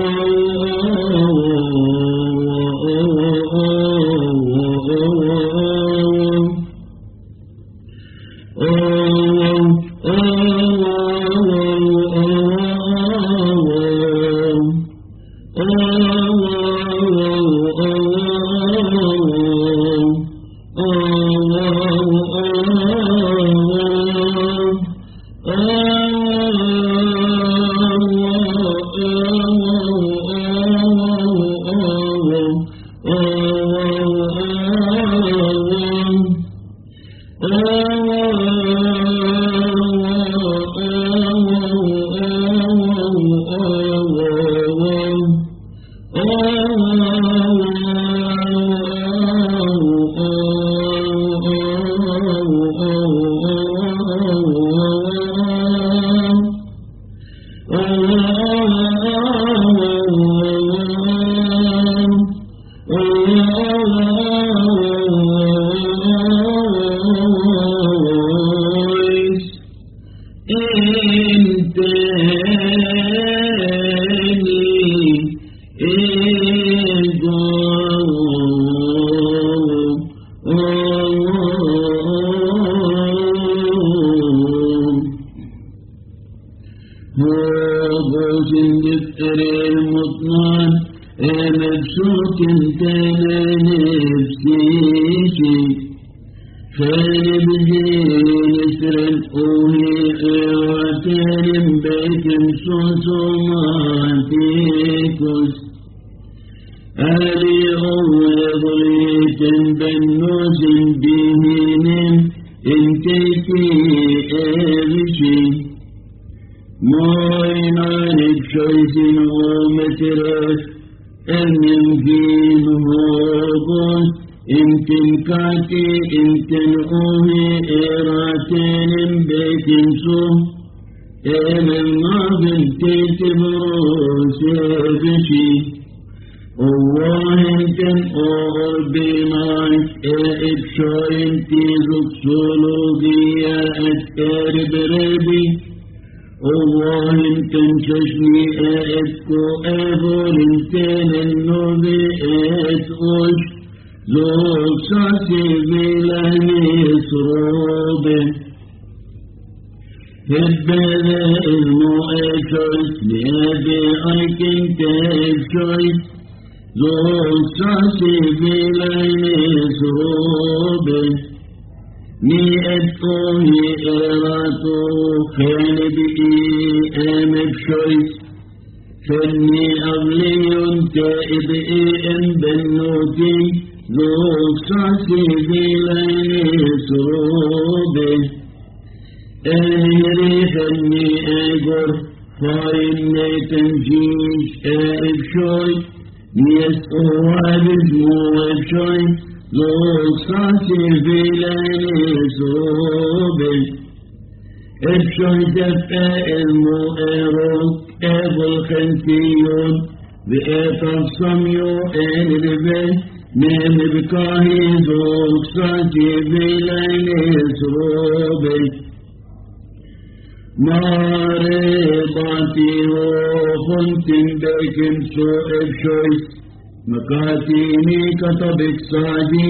مكاتيني كتبك صادي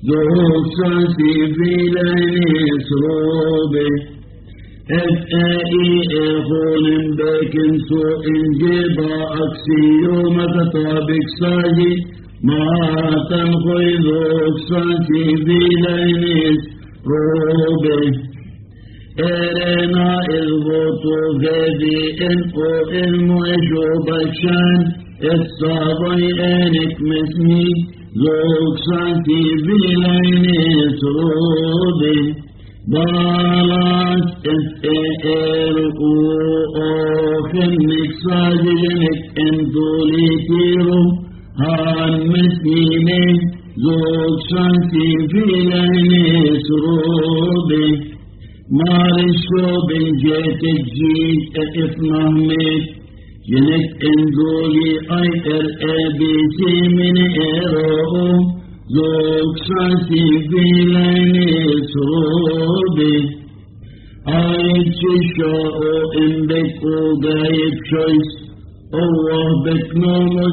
ذوق ساسي في لين سروبه أفائي أخون بكن سوء جبا أكسي يوم كتبك صادي ما تنخي ذوق ساسي في لين سروبه أرنا الغطو غدي إنقو المعشو بشان الصابي أنك مسني ذوق سانتي بلين سروبي بالات افئرقو أخنك ساجنك انتولي تيرو هان مسنيني ذوق سانتي بلين سروبي مارشو بنجيت الجيد افنهمك جنك انزولي ايتر ابيتي من ايرو ذوق ساسي بلاني سروبي ايت ششاو انبكو غايب شويس الله بكنومس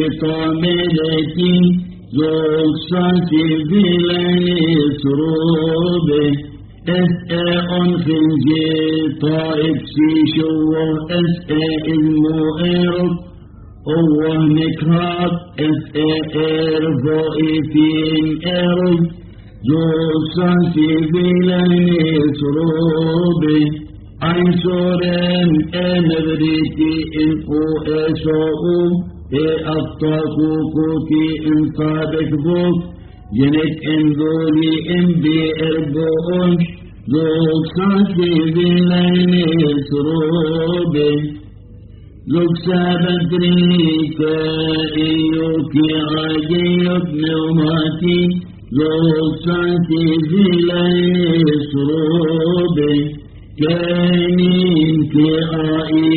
بطاملتي زوج ساتي بلاني سروبه أسأل في الجيطائب سيشوه أسأل المؤرب الله نكهات أسأل ضائفين أرد زوج ساتي بلاني سروبه عيسورين أنبريتي إنقو أسوء أبطاكوكي إن صادق بوك جنك إنذولي إن بإربوش ذوك ساتي بلين سروبي ذوك سابدريك إيوكي عاجيب نوماتي ذوك ساتي بلين سروبي كاينين كآئي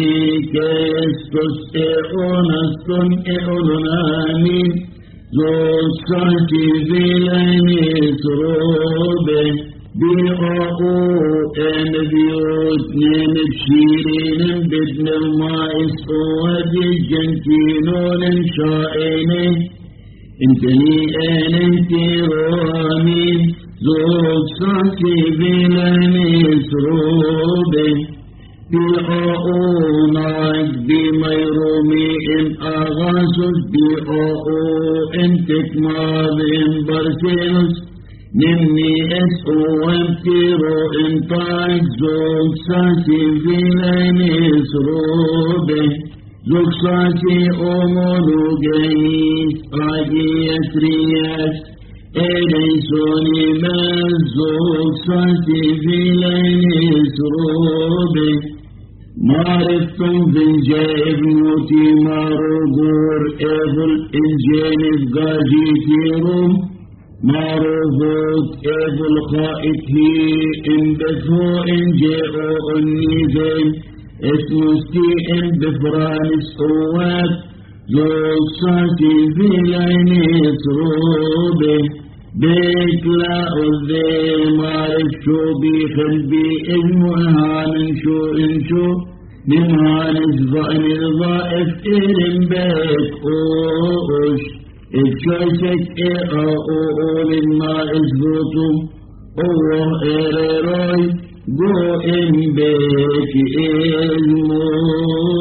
كاستس إعونستن إعونامين زوج ساتي زيلاني سروبه بيعقو ان بيوت نمشيرين بدن الماء صوادي جنتينون شائنين انتني انتي رامين زوج ساتي زيلاني سروبه بيعقو ناج بميرومي ان اغاسس بيعقو انتك ماضين برسينس نمي اسعو وانتيرو انتاج زوج ساسي زيلاني سروبه زوج ساسي امولو جيس آجي يسرياس إليسوني مزوج ساسي زيلاني سروبه معرفتم بالجائب موتي ماروغور إبل الجانب قاجيتيرم معروفوت إبل خائتي إن بثو إن جاءوا النيزين اسمستي إن بفران الصوات زوج ساتي زيلاني سروبه بيك لا أذي معرف شو بيخلبي المهان شو انشو نمهان الظأن الضائف إرم بيك أوش إتشايسك إقاؤول الماء إزبوتم الله إرراي جو إن بيك إزمو